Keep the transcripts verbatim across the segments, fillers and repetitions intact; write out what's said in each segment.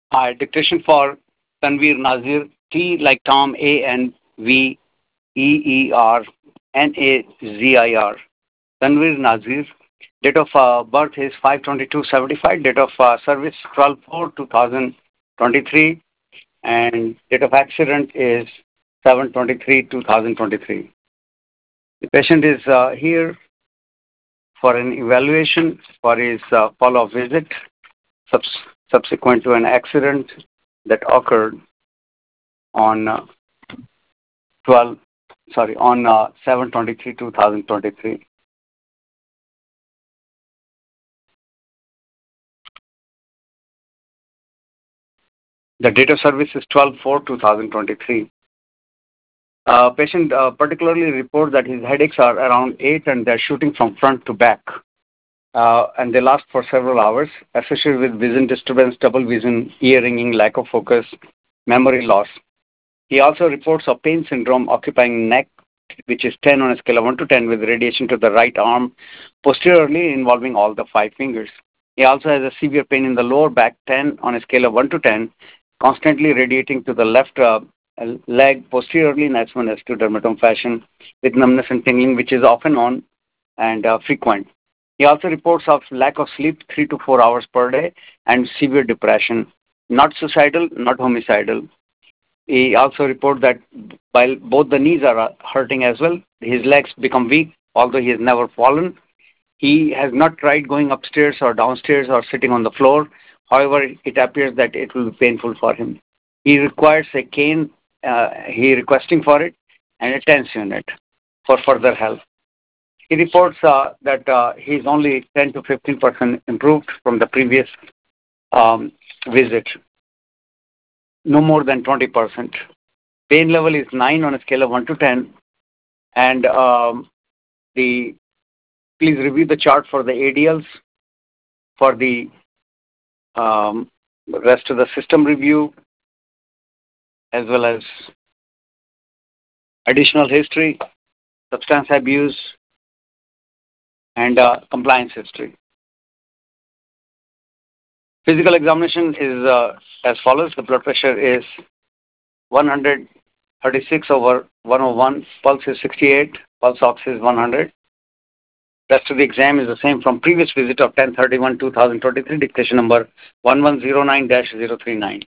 Hi, dictation for Tanveer Nazir, T like Tom, A N V E E R N A Z I R. Tanveer Nazir. Date of uh, birth is five twenty-two seventy-five. Date of uh, service twelve four twenty twenty-three. And date of accident is seven twenty-three twenty twenty-three. The patient is uh, here for an evaluation for his uh, follow-up visit subs- subsequent to an accident that occurred on uh, twelve, sorry, on uh, seven twenty-three twenty twenty-three. The date of service is twelve four twenty twenty-three. Uh, patient uh, particularly reports that his headaches are around eight and they're shooting from front to back. Uh, and they last for several hours, associated with vision disturbance, double vision, ear ringing, lack of focus, memory loss. He also reports of pain syndrome occupying neck, which is ten on a scale of one to ten, with radiation to the right arm, posteriorly involving all the five fingers. He also has a severe pain in the lower back, ten on a scale of one to ten, constantly radiating to the left uh, leg posteriorly in S one S two dermatome fashion, with numbness and tingling, which is often on and uh, frequent. He also reports of lack of sleep, three to four hours per day, and severe depression. Not suicidal, not homicidal. He also reports that while both the knees are uh, hurting as well, his legs become weak, although he has never fallen. He has not tried going upstairs or downstairs or sitting on the floor. However, it appears that it will be painful for him. He requires a cane, uh, he requesting for it, and a TENS unit for further help. He reports uh, that uh, he is only ten to fifteen percent improved from the previous um, visit, no more than twenty percent. Pain level is nine on a scale of one to ten, and um, the please review the chart for the A D Ls for the um, rest of the system review, as well as additional history, substance abuse, and uh, compliance history. Physical examination is uh, as follows. The blood pressure is one thirty-six over one oh one, pulse is sixty-eight, pulse ox is one hundred. Rest of the exam is the same from previous visit of ten thirty-one twenty twenty-three, dictation number one one zero nine dash zero three nine.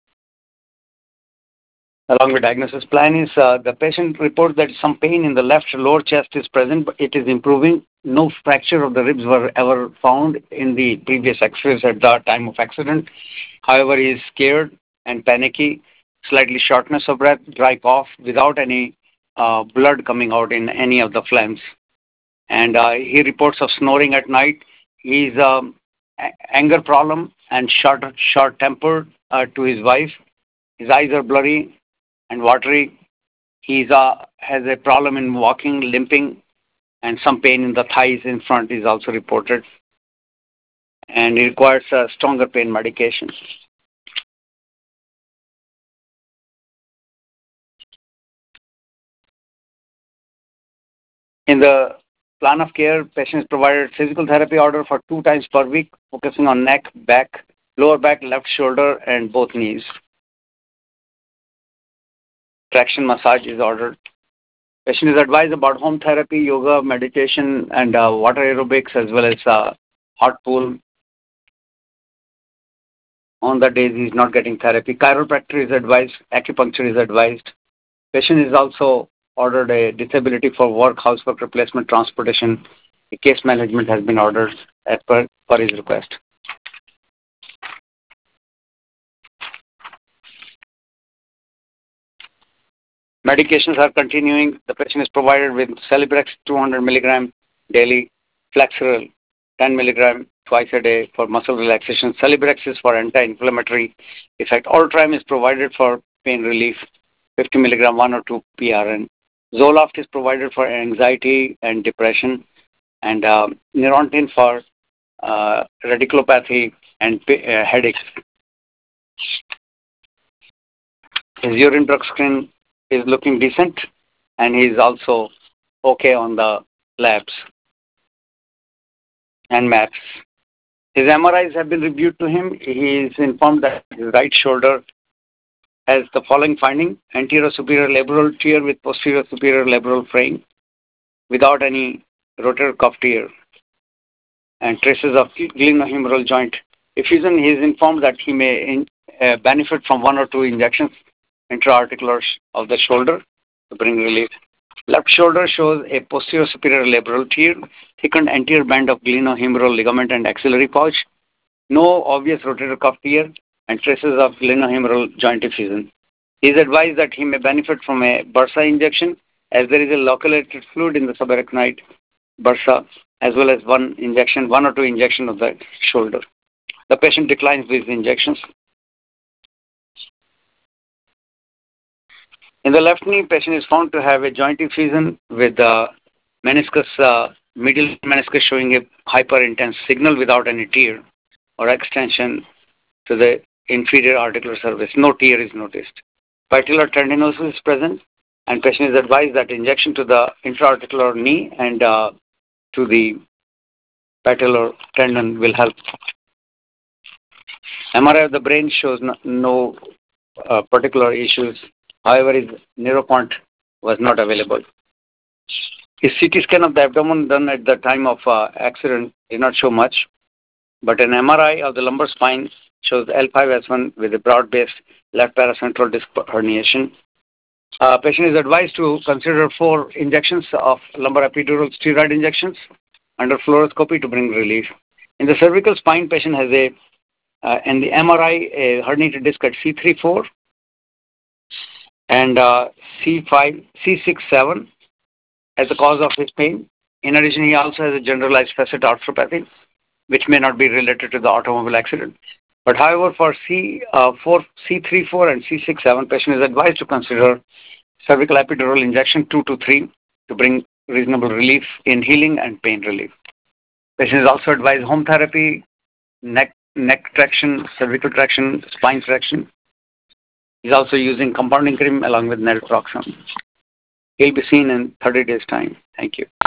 Along with diagnosis plan is uh, the patient reports that some pain in the left lower chest is present, but it is improving. No fracture of the ribs were ever found in the previous x-rays at the time of accident. However, he is scared and panicky, slightly shortness of breath, dry cough without any uh, blood coming out in any of the phlegms. And uh, he reports of snoring at night. He's um, a- anger problem and short short tempered uh, to his wife. His eyes are blurry and watery. He's uh, has a problem in walking, limping, and some pain in the thighs in front is also reported. And he requires uh, stronger pain medication. In the plan of care, patient is provided physical therapy order for two times per week, focusing on neck, back, lower back, left shoulder, and both knees. Traction massage is ordered. Patient is advised about home therapy, yoga, meditation, and uh, water aerobics, as well as uh, hot pool on the days he is not getting therapy. Chiropractor is advised. Acupuncture is advised. Patient is also ordered a disability for work, housework replacement, transportation. A case management has been ordered as per, per his request. Medications are continuing. The patient is provided with Celebrex two hundred milligram daily, Flexeril ten milligram twice a day for muscle relaxation. Celebrex is for anti-inflammatory effect. Ultram is provided for pain relief, fifty milligram one or two P R N. Zoloft is provided for anxiety and depression, and uh, Neurontin for uh, radiculopathy and uh, headaches. His urine drug screen is looking decent, and he is also okay on the labs and maps. His M R Is have been reviewed to him. He is informed that his right shoulder has the following finding: anterior superior labral tear with posterior superior labral fraying without any rotator cuff tear and traces of glenohumeral joint effusion. He is informed that he may in, uh, benefit from one or two injections intra-articular of the shoulder to bring relief. Left shoulder shows a posterior superior labral tear, thickened anterior band of glenohumeral ligament and axillary pouch, no obvious rotator cuff tear, and traces of glenohumeral joint effusion. He is advised that he may benefit from a bursa injection as there is a loculated fluid in the subarachnoid bursa as well as one injection, one or two injections of the shoulder. The patient declines these injections. In the left knee, patient is found to have a joint effusion with the meniscus, uh, medial meniscus showing a hyper-intense signal without any tear or extension to the inferior articular surface. No tear is noticed. Patellar tendinosis is present, and patient is advised that injection to the intra-articular knee and uh, to the patellar tendon will help. M R I of the brain shows no, no uh, particular issues. However, his neuroquant was not available. His C T scan of the abdomen done at the time of uh, accident did not show much, but an M R I of the lumbar spine shows L five S one with a broad-based left paracentral disc herniation. Uh, patient is advised to consider four injections of lumbar epidural steroid injections under fluoroscopy to bring relief. In the cervical spine, patient has a, uh, in the M R I, a herniated disc at C three four and uh, C five, C six seven as the cause of his pain. In addition, he also has a generalized facet arthropathy, which may not be related to the automobile accident. But however, for C four, C three four and C six seven, patient is advised to consider cervical epidural injection two to three to bring reasonable relief in healing and pain relief. Patient is also advised home therapy, neck neck traction, cervical traction, spine traction. He's also using compounding cream along with naproxen. He'll be seen in thirty days' time. Thank you.